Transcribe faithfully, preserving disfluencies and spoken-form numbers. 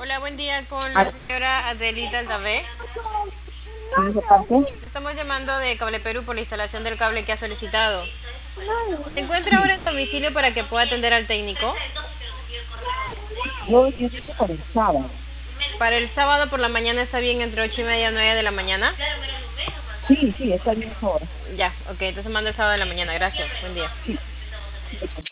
Hola, buen día con Ah, la señora Adelita Aldavé. ¿sí, de parte? Estamos llamando de Cable Perú por la instalación del cable que ha solicitado. ¿Se encuentra ahora Sí. en domicilio para que pueda atender al técnico? Yo, yo dije para el sábado. Para el sábado por la mañana está bien entre ocho y media y nueve de la mañana. Sí, sí, está bien esa hora. Ya, ok, entonces mando el sábado de la mañana. Gracias, buen día. Sí, sí.